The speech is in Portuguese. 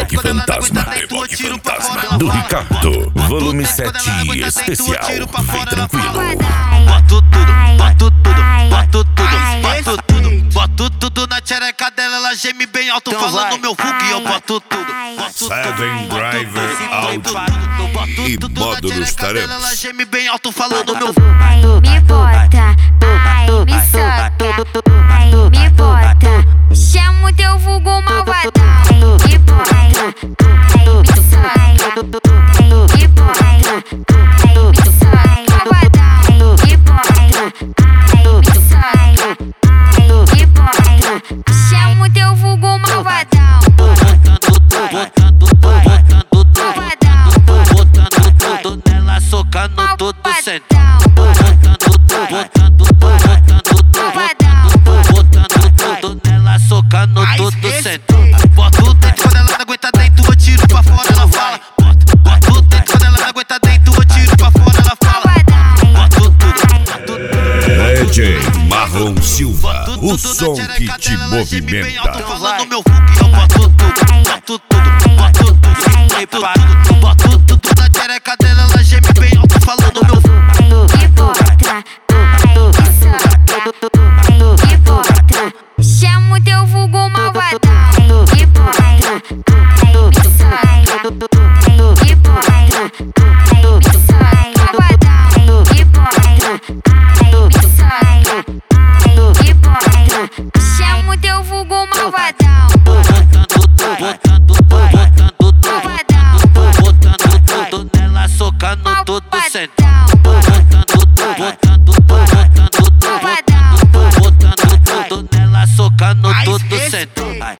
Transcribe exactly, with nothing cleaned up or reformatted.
Reboque Fantasma, Reboque Fantasma do Ricardo, volume sete especial. Vem tranquilo. Boto tudo, boto tudo, boto tudo, boto tudo, boto tudo na tchereca dela, ela geme bem alto falando meu fogo e eu boto tudo. Seven Driver Audio e módulos tarefas. Ela geme bem alto falando meu Ai, me bota, ai, me solta, ai, me bota. Chama o teu vulgo malvadão. Ai, me bota, ai, me solta, ai, me bota, ai, me solta, malvadão. Ai, me bota, ai, me solta, ai, me bota. Chama o teu vulgo malvadão. Botando, botando, botando, botando tudo nela, socando tudo sentado. Botando, botando, botando, botando tudo nela, socando tudo sentado. Bota o dentro quando ela não aguenta dentro, eu tiro pra fora, ela fala. Bota o dentro quando ela não aguenta dentro, eu tiro pra fora, ela fala. Bota tudo. D J Marlon Silva, o som que te movimenta. Falando meu fogo, eu boto tudo, boto tudo, boto tudo, boto tudo.